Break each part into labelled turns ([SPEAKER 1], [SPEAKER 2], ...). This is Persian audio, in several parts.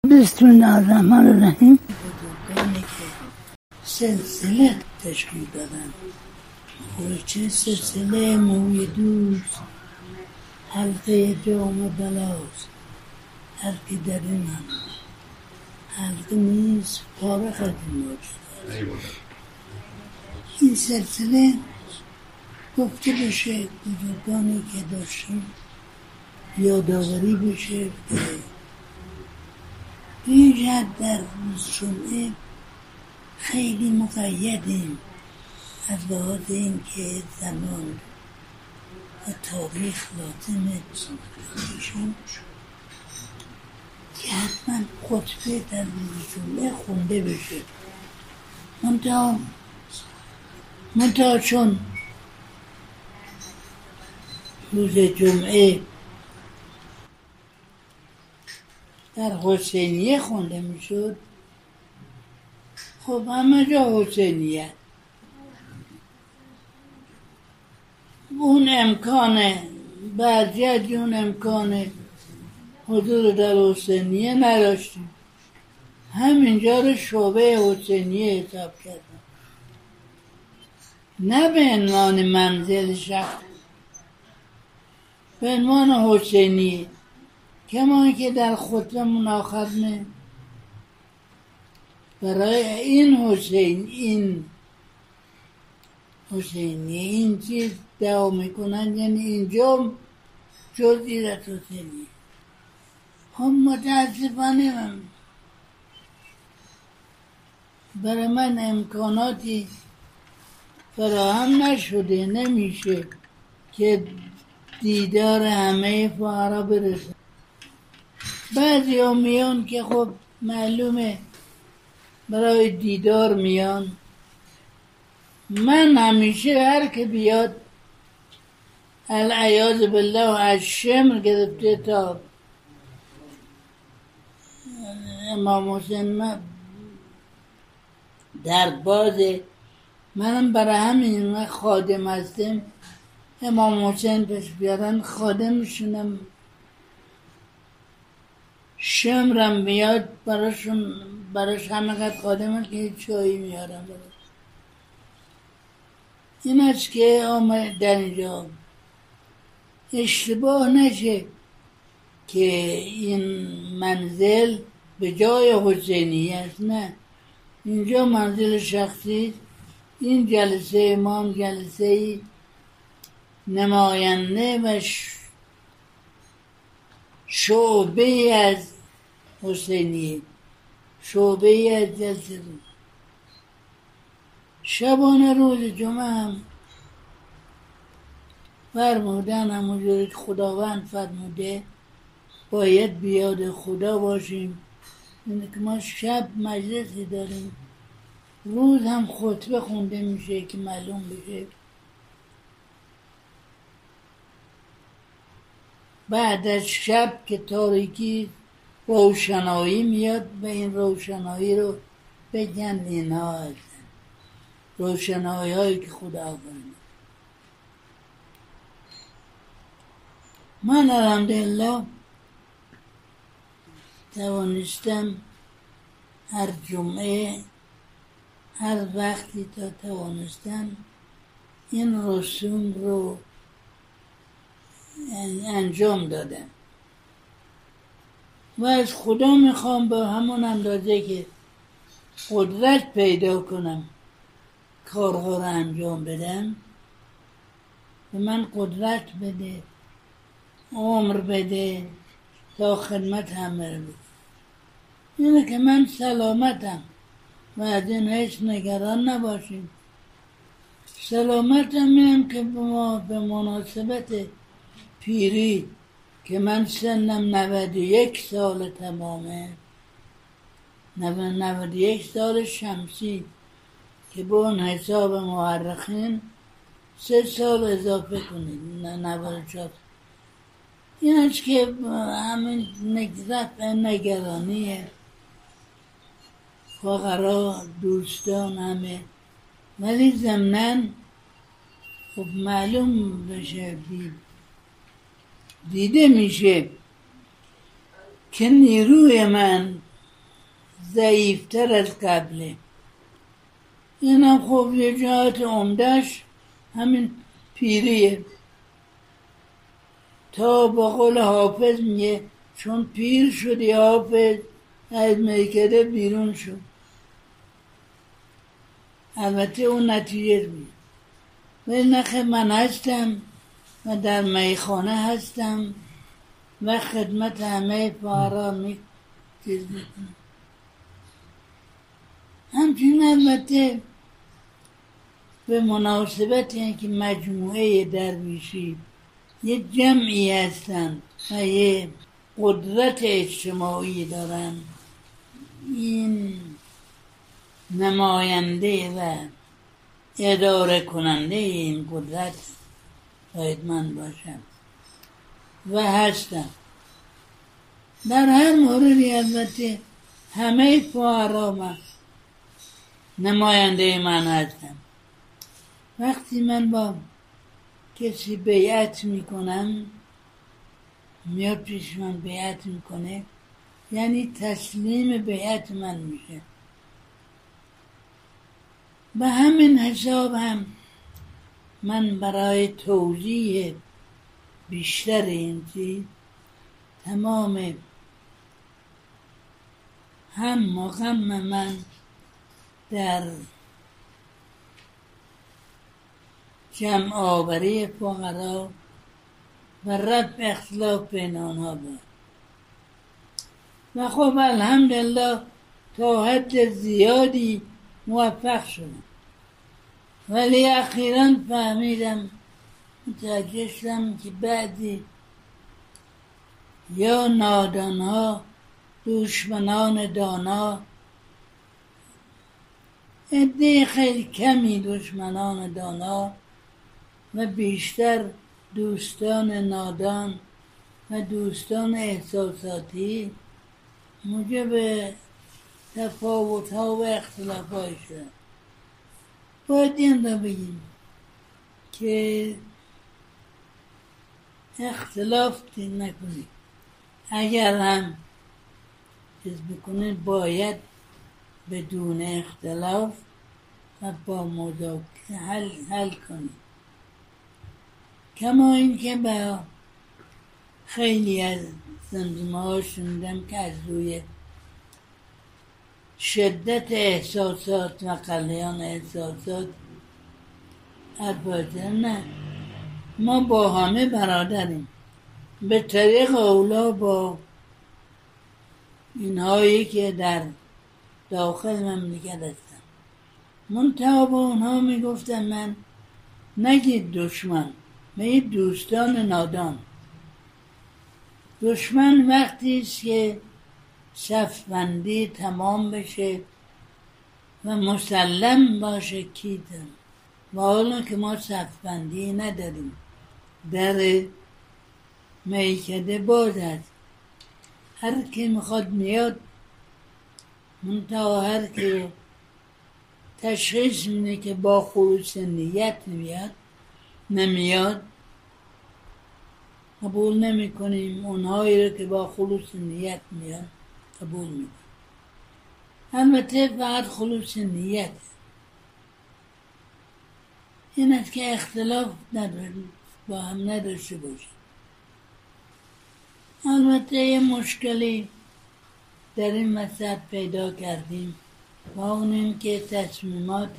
[SPEAKER 1] بسم الله الرحمن الرحیم. بزرگانی که سلسله تشکیل دادن، چه سلسله موی دوست، حلقه جام بلاست، هر که در این هم حلقه نیست فارغ از این موجود. این سلسله گفته بشه بزرگانی که داشتیم یادآوری بشه که بیشتر در جمعه خیلی مقیدیم از لحاظ این که زمان و تاریخ لازمه بشیم که حتما خطبه در جمعه خونده بشه. منتها چون روز جمعه در حسینیه خونده میشد، خب همه جا حسینیه، اون امکانه بعضی اون امکانه حضور در حسینیه نداشتیم، همینجا رو شعبه حسینیه حساب کردم، نه به عنوان منزل شخص، به عنوان حسینیه. کما که در خطبه مناخبنه برای این حسینیه این چیز دعا میکنن، یعنی اینجا جزئی از حسینیه. خب متاسفانه برای من امکاناتی فراهم نشده، نمیشه که دیدار همه فقرا برسه. بعضی ها میان که خب معلومه برای دیدار میان. من همیشه هر که بیاد العیاذ بالله از شمر گرفته تا امام حسین در بازه، منم برای همین خادم هستم. امام حسین پیش بیارن خادمشونم، شمرم میاد براش همینقدر خادمه که چایی میارم براش. این است که آمد در اینجا اشتباه نشه که این منزل به جای حسینیه است، نه، اینجا منزل شخصی. این جلسه امام جلسه نماینده و شعبه از حسینیه، شعبه از جلسه رو. شبانه روز جمعه هم فرمودن همونجوری که خداوند فرموده باید بیاد خدا باشیم. اینه که ما شب مجلسی داریم، روز هم خطبه خونده میشه که معلوم بشه. بعد از شب که تاریکی روشنایی میاد و این روشنایی رو بگن اینا هستن روشنایی هایی که خدا آفرید. من الحمدلله توانستم هر جمعه هر وقتی تا توانستم این رسوم رو انجام دادم و از خدا میخوام به همون اندازه که قدرت پیدا کنم کارها رو انجام بدم، به من قدرت بده، عمر بده تا خدمت همه رو بده. اینه که من سلامتم و از این هیچ نگران نباشیم. سلامتم اینم که به مناسبت پیری که من سنم 91 سال تمامه، 91 سال شمسی که به اون حساب مورخین 3 سال اضافه کنید، 94. این است که همین نگرانیه فقرا دوستان همه، ولی ضمناً خب معلوم بشه دیده میشه که نیروی من ضعیفتر از قبله. این هم خب یه جهت عمدهش همین پیریه. تا با قول حافظ میگه چون پیر شدی حافظ از میکده بیرون شد. البته اون نتیجه میگه ولی نخه من هستم و در میخانه هستم و خدمت همه فقرا چیز میکنم. همچنین البته به مناسبت اینکه مجموعه درویشی یه جمعی هستند و یه قدرت اجتماعی دارن، این نماینده و اداره کننده این قدرت باید من باشم و هستم. در هر موردی البته همه فقرا من نماینده من هستم. وقتی من با کسی بیعت میکنم، میاد پیش من بیعت میکنه، یعنی تسلیم بیعت من میشه. به همین حساب هم من برای توضیح بیشتر این چیز تمام هم و غم من در جمع آوری فقرا و رفع اختلاف بین آنها بود و خب الحمدلله تا حد زیادی موفق شدم. ولی اخیراً فهمیدم، متوجه شدم که بعضی یا نادانها، دشمنان دانا، عده خیلی کمی دشمنان دانا و بیشتر دوستان نادان و دوستان احساساتی موجب تفاوت‌ها و اختلاف‌های شدن. باید این را بگیم که اختلاف نکنید. اگر هم چیز بکنید باید بدون اختلاف و با مذاکره حل کنید. کما اینکه با خیلی از زمزمه‌ها شنیدم که از روی شدت احساسات و غلیان احساسات حرف نه، ما با همه برادریم. به طریق اولا با اینهایی که در داخل مملکت هستن. منتها با اونها میگفتم من نگید دشمن، بگید دوستان نادان. دشمن وقتی است که صف‌بندی تمام بشه و مسلم باشه کیتن. و حالا که ما صف‌بندی نداریم، در میکده باز است، هر کی میخواد میاد، منتها هر کی تشخیص میده که با خلوص نیت نمیاد قبول نمی کنیم. اونهایی رو که با خلوص نیت میاد قبول میکنیم. البته فقط خلوص نیت این است که اختلاف با هم نداشته باشیم. البته یه مشکلی در این مسئله پیدا کردیم و اون این که تصمیمات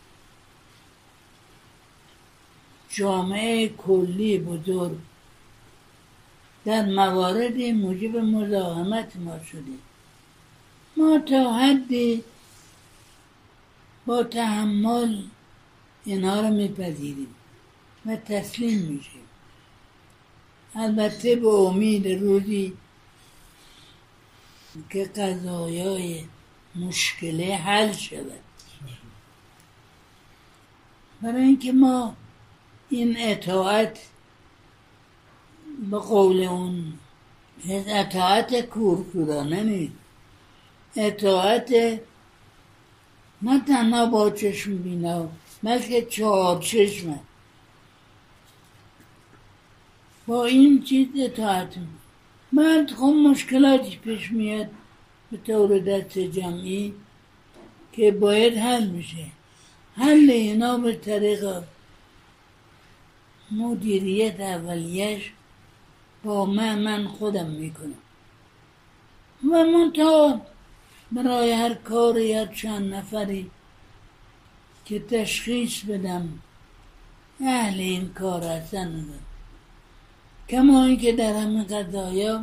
[SPEAKER 1] جامعه کلی بزرگ در مواردی موجب مزاحمت ما شدیم. ما تا حدی با تحمل اینها رو میپذیریم و تسلیم میشیم، البته به امید روزی که قضایای مشکله حل شود. برای اینکه ما این اطاعت به قول اون اطاعت کورکورانه نیست، اطاعت نه تنها با چشم بینا بلکه چهار چشم با این چیز اطاعت. بعد خب مشکلاتی پیش میاد به طور دست جمعی که باید حل بشه. حل اینا به طریق مدیریت اولیش با من خودم میکنم و منتها برای هر کاری یا چند نفری که تشخیص بدم اهل این کار هستن. کما اینکه در همین قضایا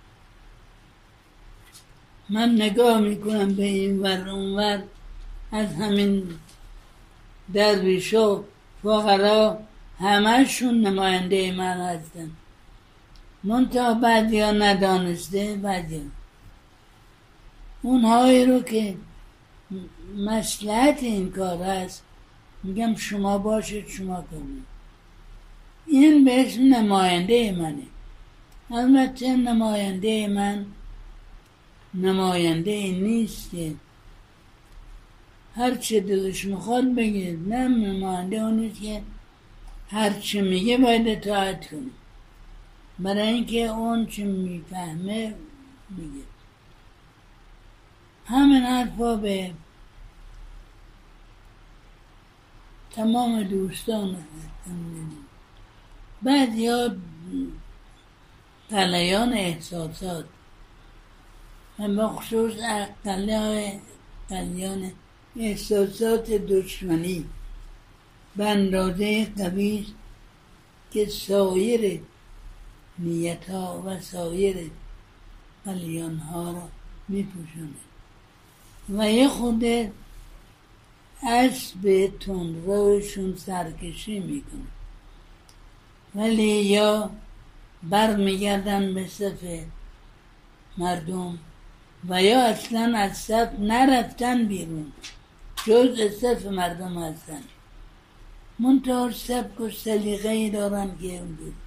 [SPEAKER 1] من نگاه میکنم به این ور اون ور، از همین درویشا فقرا همهشون نماینده من هستن، منتها بعضی ها ندانسته، بعضی ها اونهایی رو که مصلحت این کار هست میگم شما باشید، شما کنید. این به اسم نماینده منه. البته نماینده من نماینده این نیست که هر چه دلش میخواد بگه، نه، نماینده اون نیست که هر چه میگه باید اطاعت کنه، برای اینکه اون چه میفهمه میگه. همین حرفا به تمام دوستان بعضی ها قلیان احساسات و بخصوص قلیان احساسات دشمنی به اندازه قوی که سایر نیت ها و سایر قلیان ها را میپوشونه و یه خود اسب تندروشون سرکشی میکنه، ولی یا برمیگردن به صف مردم و یا اصلا از صف نرفتن بیرون، جز صف مردم هستن، منتها سبک و سلیقه‌ای دارن که اون بود.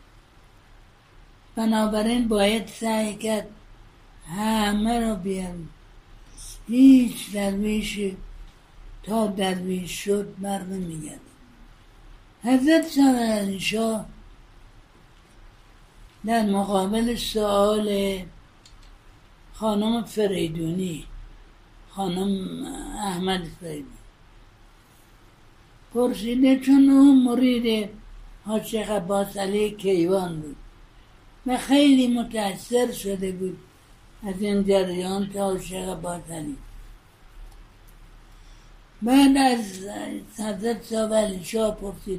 [SPEAKER 1] بنابراین باید سعی کرد همه را بیارن. هیچ درویشی تا درویش شد بر نمیگرد. حضرت ساده علی شاه در مقابل سؤال خانم فریدونی، خانم احمد فریدونی، پرسیده، چون او مرید حاج شیخ عباس علی کیوان بود و خیلی متأثر شده بود از این جریان تا حاج شیخ عباس علی. بعد از حضرت ساده علی شاه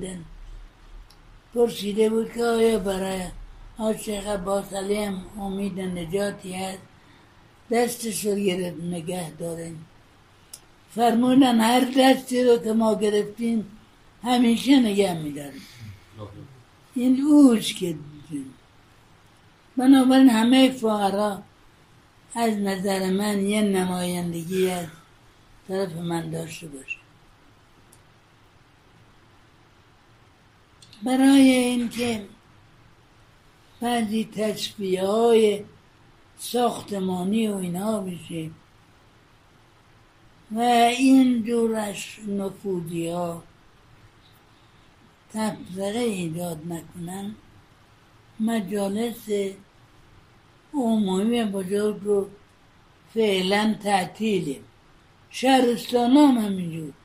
[SPEAKER 1] پرسیده بود که آیا برای حاج شیخ عباس علی هم امید نجاتی هست؟ دستش رو گرفت نگه داریم. فرمودن هر دستی رو که ما گرفتیم همیشه نگه میداریم. این اوست که بنابراین همه فقرا از نظر من یه نمایندگی از طرف من داشته باشه. برای اینکه بعضی تصفیه های ساختمانی و اینها بشه و این دورش نفوذی ها تفرقه ایجاد نکنن، مجالس عمومی بزرگ رو فعلا تعطیله، شهرستان هم همینجور.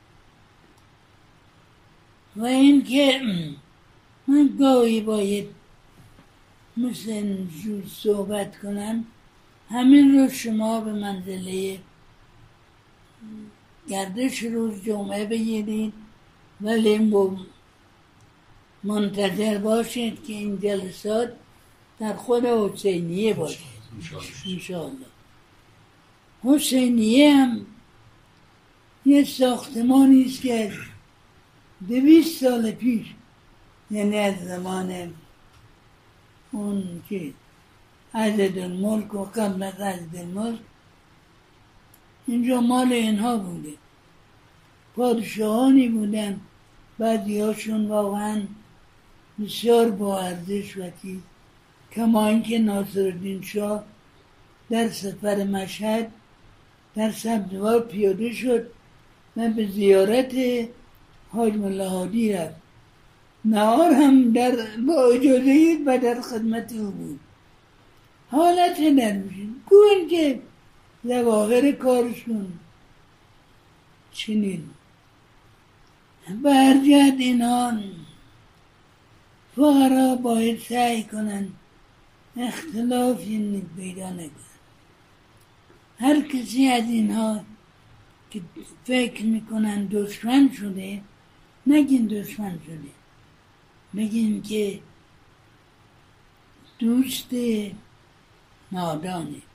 [SPEAKER 1] و این که من گاهی باید مثل اینجور صحبت کنم، همین رو شما به منزله گردش روز جمعه بگیرید، ولی منتظر باشید که این جلسات در خود حسینیه باشه انشاءالله. حسینیه هم یه ساختمانی است که از 200 سال پیش، یعنی از زمان اون که عزیزالملک و قبل از عزیزالملک اینجا مال اینها بوده. پادشاهانی بودن، بعضی هاشون واقعا بسیار با ارزش و چیز، کما اینکه ناصرالدین شاه در سفر مشهد در سبزوار پیاده شد و به زیارت حاج ملا هادی رفت. نهار هم با اجازه و در خدمت او بود. حالت در میشید گوین که ظواهر کارشون چنین. برجت اینان فقرا باید سعی کنن اختلافی پیدا نکنن. هر کسی از اینها که فکر میکنن دشمن شده، نگین دشمن شده، بگین که دوست نادانه.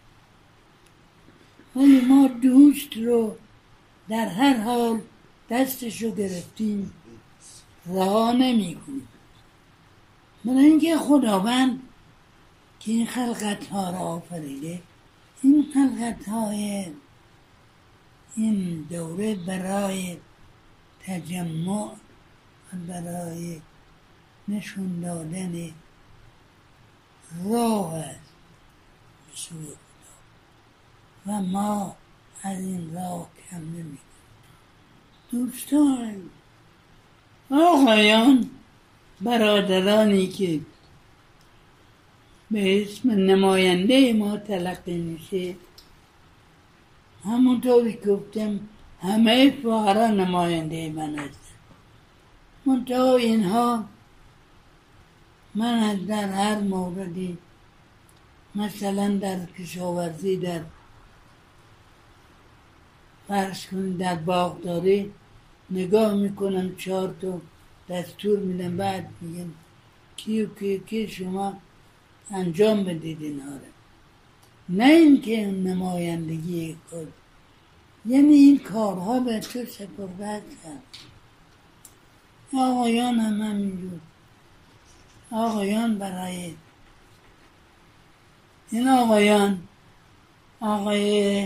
[SPEAKER 1] ولی ما دوست رو در هر حال دستشو گرفتیم، رها نمی کنیم. برای اینکه خداوند که این خلقت ها را آفریده، این خلقت های این دوره برای تجمع و برای نشون دادن راه است به سوی خدا و ما از این راه کم نمی کنیم. دوستان، آقایان، برادرانی که به اسم نماینده ما تلقی میشه، همونطوری گفتم همه فقرا نماینده من هستن. منتها اینها من از در هر موردی، مثلا در کشاورزی، در فرض کنید در باغداری نگاه میکنم، 4 تا دستور میدم، بعد میگم کی شما انجام بدید اینها را. نه اینکه نمایندگی کار، یعنی این کارها به تو سپرده کرد. آقایان هم همینجور. آقایان برای این آقای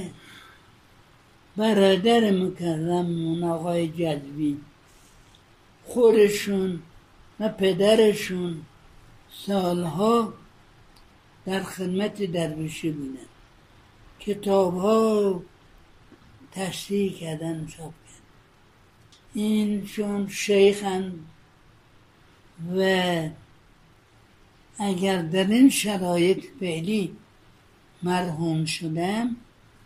[SPEAKER 1] برادر مکرمون آقای جذبی، خودشون و پدرشون سالها در خدمت درویشی بودن، کتاب‌ها تصحیح کردن، چاپ کردن. این چون شیخن و اگر در این شرایط فعلی مرحوم شدم،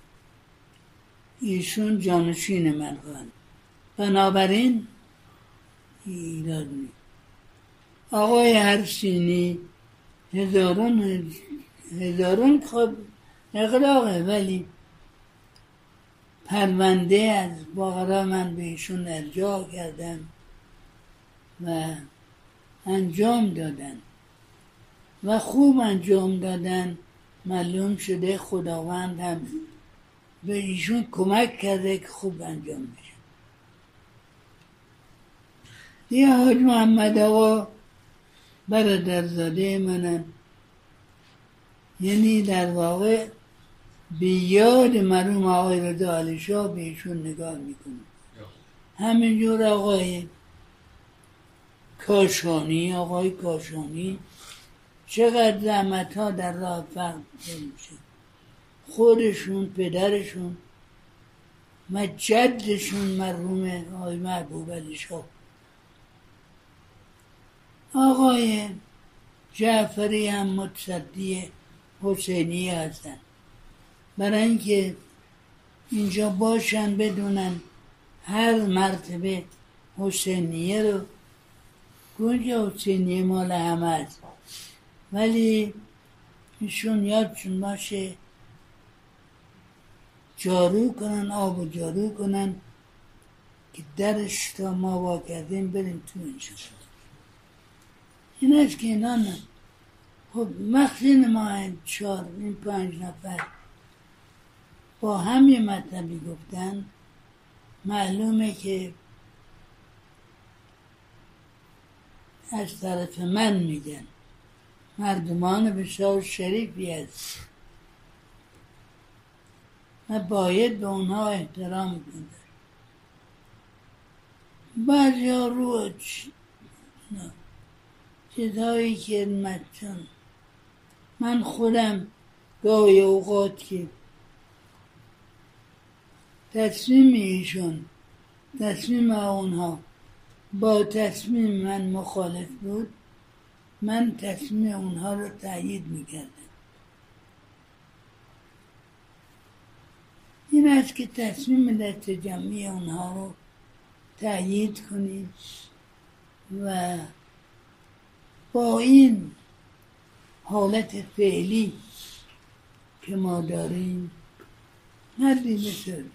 [SPEAKER 1] ایشون جانشین من خواهند. بنابراین ایراد نیست. آقای هرسینی هزارون خب اقلاقه، ولی پرونده از باقرا من به ایشون ارجاع کردم و انجام دادن و خوب انجام دادن. معلوم شده خداوند هم به ایشون کمک کرده که خوب انجام بشه. یه حاج محمد آقا برادرزاده منن، یعنی در واقع بیاد مرحوم آقای رضا علی شاه به ایشون نگاه میکنه. همینجور آقای کاشانی چقدر زحمت ها در راه فهم میشه. خودشون، پدرشون و جدشون مرحوم آقای محبوب علی شاه. آقای جعفری هم متصدی حسینی هستن. برای اینکه اینجا باشن بدونن هر مرتبه حسینیه رو، گنج حسینیه مال همه است، ولی ایشون یادشون باشه جارو کنن، آب و جارو کنن که درش تا ما وا کردیم بریم تو اینجا. این است که اینا نه. خب وقتی ما این 5 نفر با هم یه مطلبی گفتن، معلومه که از طرف من میگن. مردمان بسیار شریفی هست و باید به اونها احترام کنه. بعضی ها رو چیزهایی که من خودم گاهی اوقات که تصمیم اونها با تصمیم من مخالف بود، من تصمیم اونها رو تأیید میکردم. است که تصمیم دست جمعی اونها رو تأیید کنید و با این حالت فعلی که ما داریم مردی بسازیم.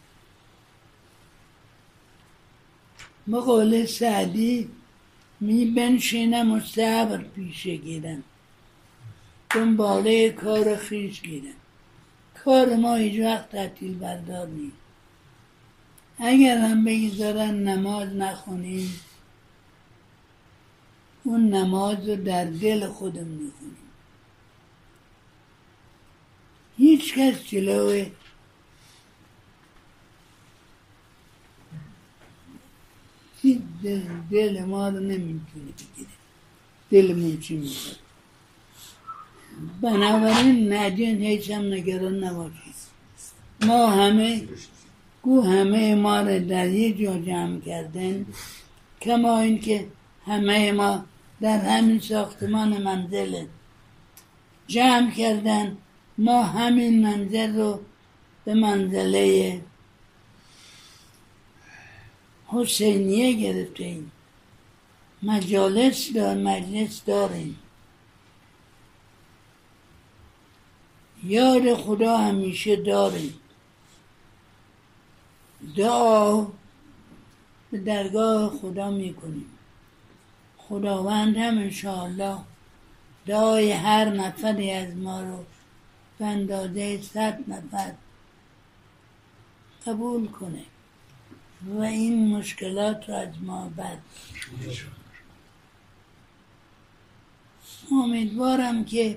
[SPEAKER 1] به قول سعدی می بنشینم و صبر پیشه گیرم، دنباله کار خویش گیرم. کار ما هیچ وقت تعطیل بردار نیست. اگر هم بگذارن نماز نخونیم، اون نماز رو در دل خودم میخونیم. هیچ کس جلوه دل ما رو نمیتونه بگیره. دلمون چی میخواد. بنابراین ندین هیچ هم نگران نباشید. ما همه ما رو در یه جا جمع کردن، کما این که همه ما در همین ساختمان منزل جمع کردن. ما همین منزل رو به منزله حسینیه گرفتیم. مجلس داریم. یاد خدا همیشه داریم. دعا به درگاه خدا میکنیم. خداوند هم انشاءالله دعای هر نفری از ما رو به اندازه 100 نفر قبول کنه و این مشکلات رو از ما برداره. امیدوارم که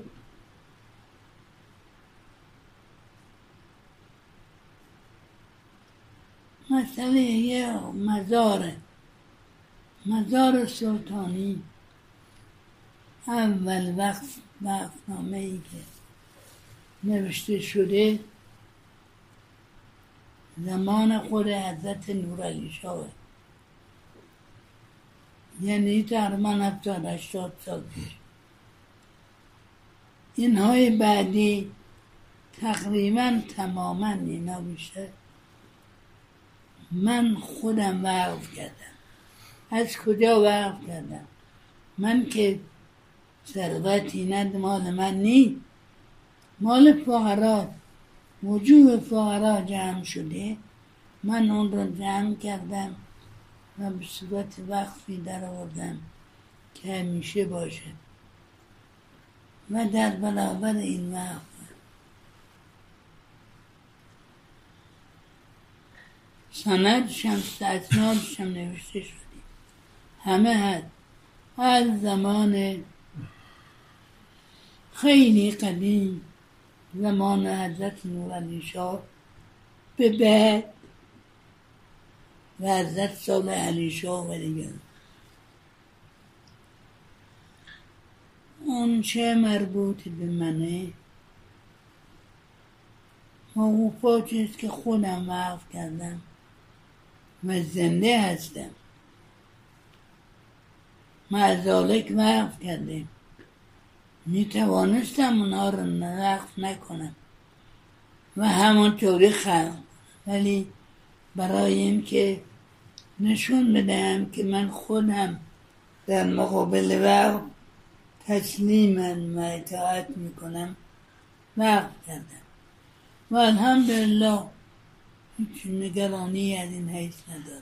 [SPEAKER 1] مسئله یه مزار سلطانی اول وقتنامه ای که نوشته شده زمان خود حضرت نورعلی شاه، یعنی تقریبا 70-80 سال پیش. اینهای بعدی تقریبا تماما اینا بیشتر من خودم وقف کردم. از کجا وقف کردم؟ من که ثروتی ند مال من نی، مال فقرا، وجوه فقرا جمع شده. من اون رو جمع کردم و به صورت وقفی در آوردم که همیشه باشه و در برابر این وقف سندشم اسنادشم نوشته شده. همه هست از زمان خیلی قدیم، زمان حضرت نورعلی شاه به بعد و حضرت سال علی شاه و دیگر. اون چه مربوط به منه موقوفات چیست که خودم وقف کردم و زنده هستم. معذالک وقف کردیم. می توانستم اونها رو وقف نکنم و همانطوری خلق، ولی برای این که نشون بدهم که من خودم در مقابل وقف تسلیمم و اطاعت میکنم وقف کردم و الحمدلله هیچ نگرانی از این حیث ندارم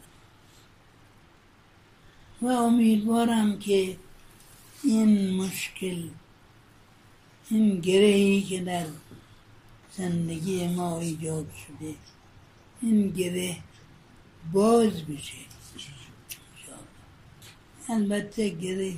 [SPEAKER 1] و امیدوارم که این مشکل، این گرهی که در زندگی ما ایجاد شده، این گره باز بشه. البته گره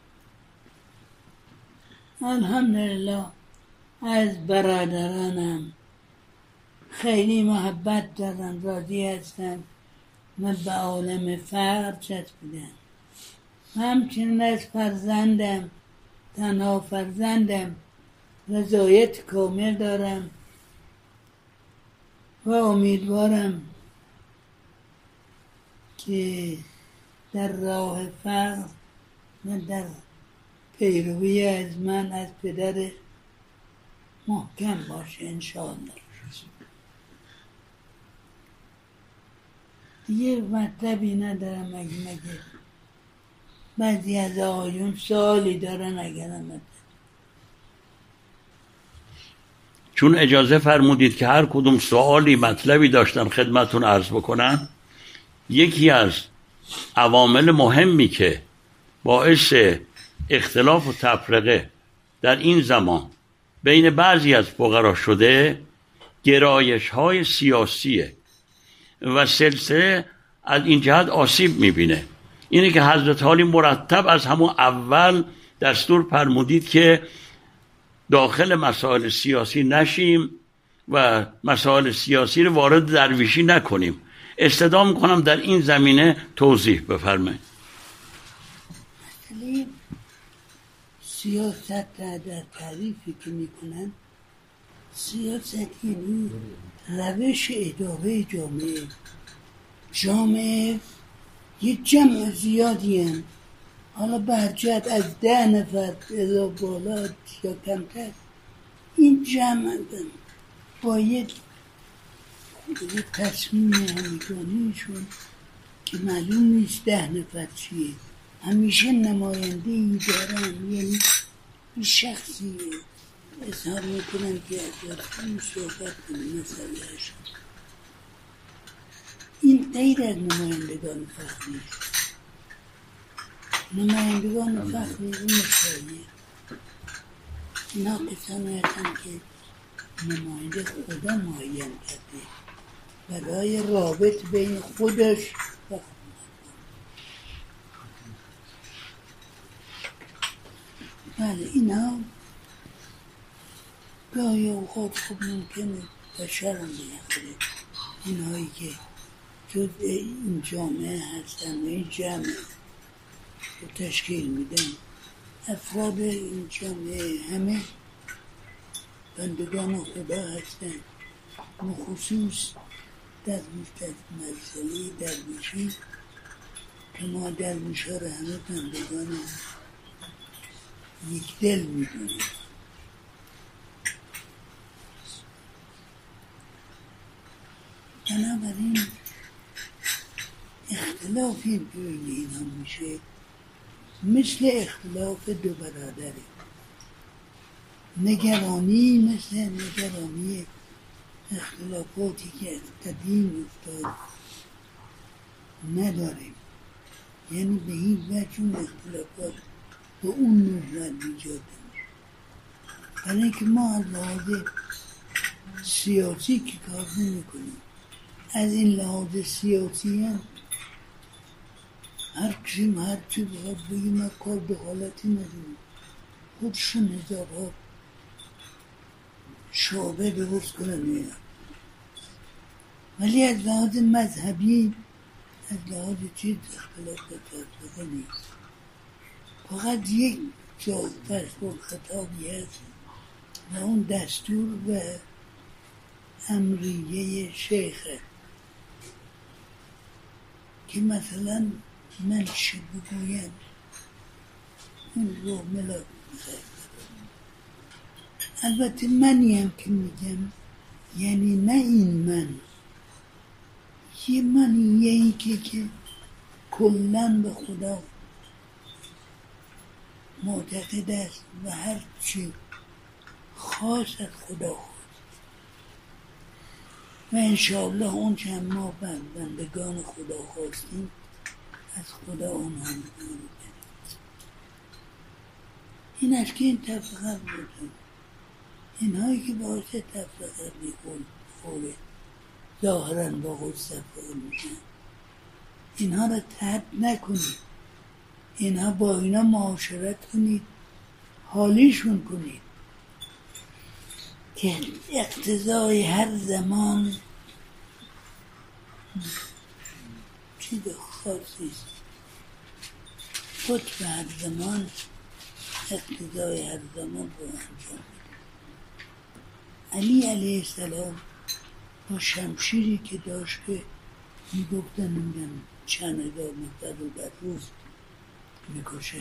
[SPEAKER 1] الحمدلله از برادرانم خیلی محبت دارن، راضی هستن و به عالم فقر چسبیدن. همچنین از فرزندم، تنها فرزندم، رضایت کامل دارم و امیدوارم که در راه فقر و در پیروی از من از پدر محکم باشه انشاءالله. یه مطلبی ندارم مگه بعضی از آقایون سوالی دارن اگرم
[SPEAKER 2] چون اجازه فرمودید که هر کدوم سوالی مطلبی داشتن خدمتون عرض بکنن. یکی از عوامل مهمی که باعث اختلاف و تفرقه در این زمان بین بعضی از فقرا شده گرایش های سیاسیه و سلسله از این جهت آسیب میبینه. اینه که حضرت عالی مرتب از همون اول دستور فرمودید که داخل مسائل سیاسی نشیم و مسائل سیاسی رو وارد درویشی نکنیم. استدعا میکنم در این زمینه توضیح بفرمایید.
[SPEAKER 1] سیاست در تعریفی که میکنن، سیاست یعنی روش اداره جامعه یه جمع زیادی هم، حالا برجت از 10 نفر الا بالا یا کمتر، این جمع باید یه تصمیم همگانیشون که معلوم نیست 10 نفر چیه، همیشه نماینده ای دارن، یعنی این شخصی اظهار میکنن که از اون صحبت کنیم مسئلهش. این غیر از نمایندگان فخری، نمایندگان فخری این مسئله اینا کسانی هستند که نماینده خدا معین کرده برای رابط بین خودش و بله اینا گاهی اوقات خب ممکنه بشرم بیخوره، اینهایی که جز این جامعه هستن و این جمع رو تشکیل میدن، افراد این جامعه همه بندگان خدا هستن، مخصوص در مسئله درویشی که ما درویش‌ها رو همه بندگان یک دل میدونیم. بنابراین اختلافی بین اینا میشه مثل اختلاف دو برادره، نگرانی مثل نگرانی اختلافاتی که از قدیم افتاد نداریم، یعنی به هیچ وجه اون اختلافات به اون نوع ایجاد نمیشه. برای اینکه ما از لحاظ سیاسی که کار نمی‌کنیم، از این لحاظ سیاسی هم هر چی بخواد بگیم ما کار به حالتی نداریم، خودشون هزارها شعبه درست کنن میرن، ولی از لحاظ مذهبی از لحاظ چیز اختلاف تفرقه نیست. فقط یک جا فرق و خطابی هست و اون دستور و امریه شیخه که مثلا من چی بگویم اون رو ملاک میخواید. البته منیم که میگم، یعنی نه این من، یه منیه ای که کلن به خدا معتقد است و هر چی خاص از خدا خواست و انشاءالله اون چه ما بندگان خدا خواستیم از خدا اونها میکنیم. این است که این تفرقه بودن، اینهایی که باعث تفرقه میخوره ظاهرا با خود تفرقه میشن، اینها را ترد نکنید، اینها با اینا معاشرت کنید، حالیشون کنید که اقتضای هر زمان چیز خاصی است. قطب هر زمان اقتضای هر زمان رو انجام بده. علی علیه السلام با شمشیری که داشت که میگفتن نمیدن چند هزار نفر رو در روز میکشه،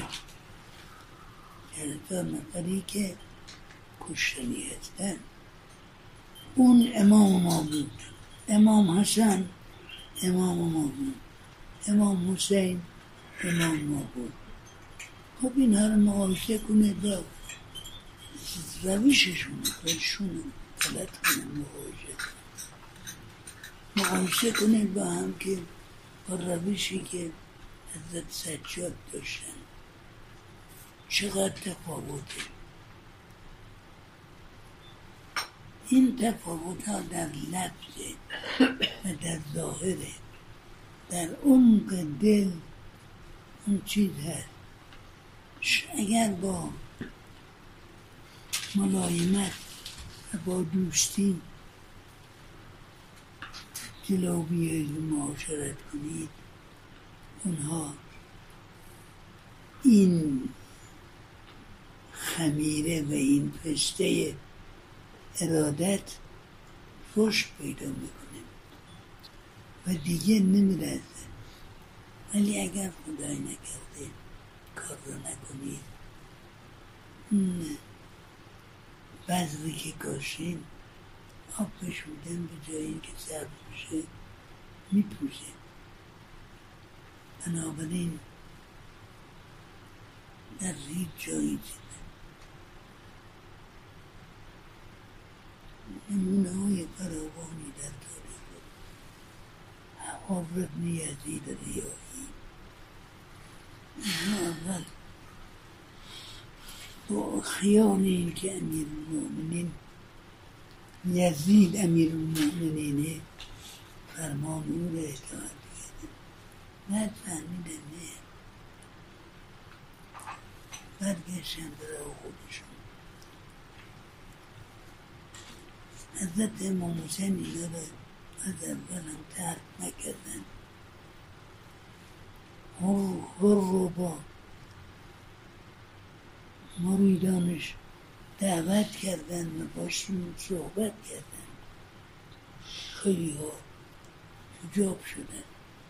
[SPEAKER 1] هزار نفری که کشتنی هستن، اون امام ما بود. امام حسن امام ما بود، امام حسین امام ما بود. خب اینها رو مقایسه کنه با روششون خودشون غلط کنه، مقایسه کنه با هم که با روشی که حضرت سجاد داشتن چقدر تفاوته. این تفاوت ها در لفظه و در ظاهره، در عمق دل اون چیز هست. اگر با ملایمت و با دوستی جلو بیایید و معاشرت کنید، اونها این خمیره و این پسته ارادت رشد پیدا میکنه و دیگه نمیرزه. ولی اگر خدای نکرده کار رو نکنید، بذری که کاشین آب بشودن به جای اینکه سبز بشه میپوزه. بنابراین در هیچ جایی نمونه های فراوانی در تاریخ حافظ بن یزید ریاحی اول با خیال این که امیر المؤمنین یزید امیر المؤمنینه فرمان او را اطاعت کردن، بعد فهمیدن نه، برگشتن به راه خودشون. حضرت امام حسین اینا را از اول هم ترک نکردن، هر رو با مریدانش دعوت کردن و باشون صحبت کردن. خیلی ها حجاب شدن.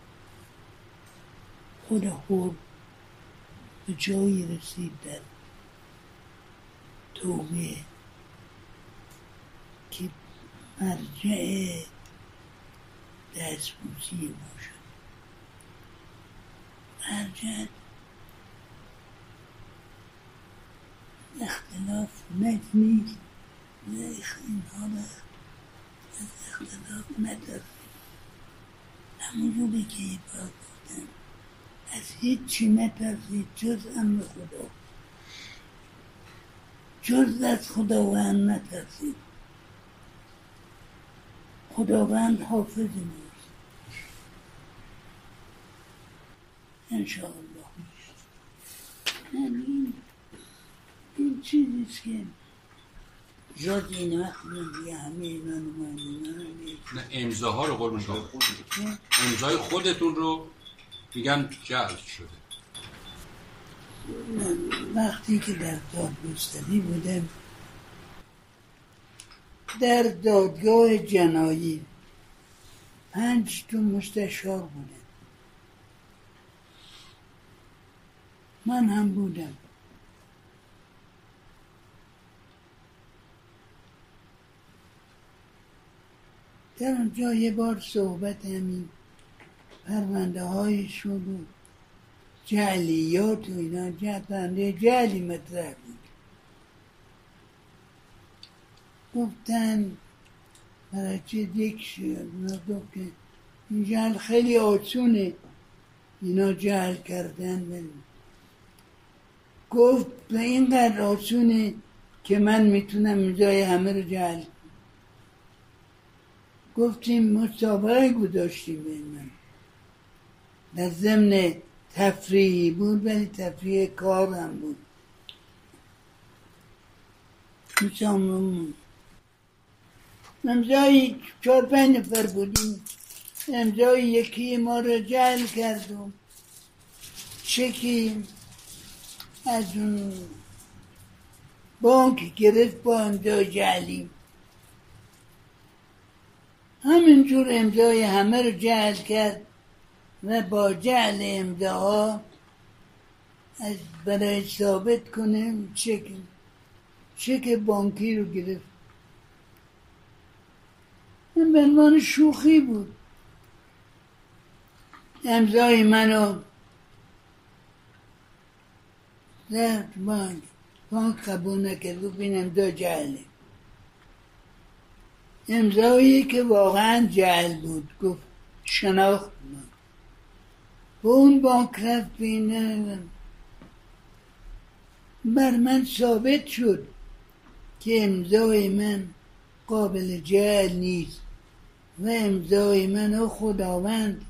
[SPEAKER 1] خود خود به جایی رسید در توبه که مرجع دستبوسی ما شد. مرجع اختلاف نیست، نه اینها را از اختلاف ندارد. همونجوری که یه بار گفتم از هیچی نترسید جز امر خدا، جز از خداوند نترسید. خداوند حافظ ماست انشاءالله. این چیزیست که جز این وقت دیگه همه اینا
[SPEAKER 3] نه امضاها رو قربون شما امضای خودتون رو میگن جعل شده.
[SPEAKER 1] وقتی که در دادگستری بودم در دادگاه جنایی 5 تا مستشار بودن، من هم بودم. در اونجا یه بار صحبت همین پرونده های شد و جعلیات و اینا، پرونده جعلی مطرح بود. گفتن برای چه دیکش گفت که این جعل خیلی آسونه، اینا جعل کردن. گفت به اینقدر آسونه که من میتونم امضای همه رو جعل. گفتیم مسابقه گذاشتیم به من، در ضمن تفریحی بود ولی تفریح کار هم بود. امضای 4-5 نفر بودیم، امضای یکی ما رو جعل کرد و چکی از اون بانک گرفت با امضای جعلی. همینجور امضای همه رو جعل کرد و با جعل امضاها از برای ثابت کنه چک بانکی رو گرفت. این به عنوان شوخی بود. امضای منو رفت بانک قبول نکرد، گفت این امضا جعله. امضایی که واقعا جعل بود، گفت شناخت من. به اون بانک رفت بینم بر من ثابت شد که امضای من قابل جعل نیست و امضای منو خداوند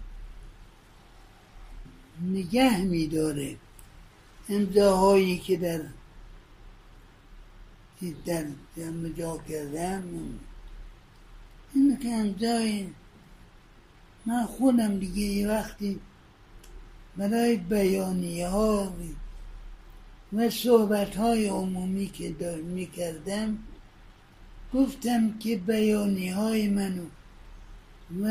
[SPEAKER 1] نگه می‌داره. امضاهایی که در مجا کردم این که امضای من خودم دیگه یه وقتی برای بیانیه ها و صحبت های عمومی که می‌کردم گفتم که بیانیه های منو و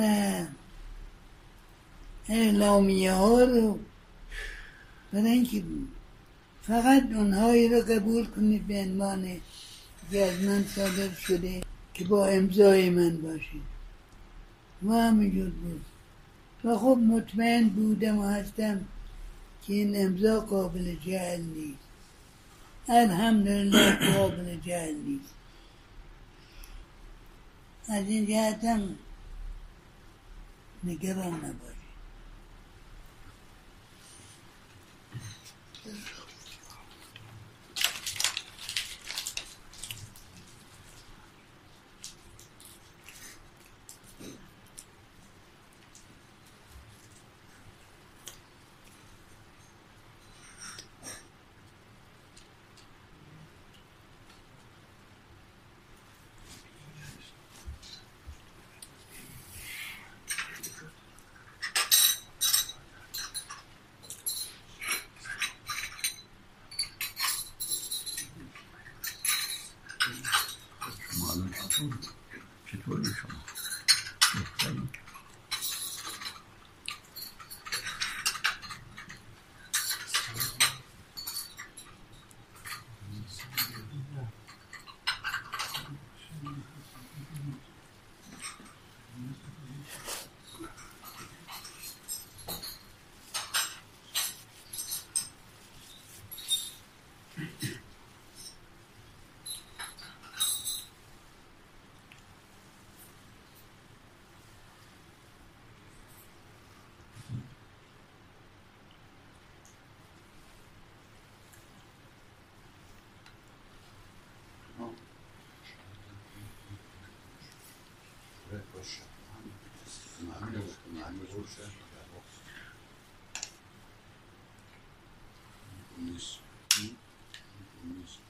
[SPEAKER 1] اعلامیه ها رو برای اینکه فقط اونهایی رو قبول کنید به عنوان که از من صادر شده که با امضای من باشید و همینجور بود. و خب مطمئن بودم و هستم که این امضا قابل جعل نیست. الحمدلله قابل جعل نیست. از این جهت هم نگران نباشید.
[SPEAKER 2] چطور شما؟
[SPEAKER 3] نیست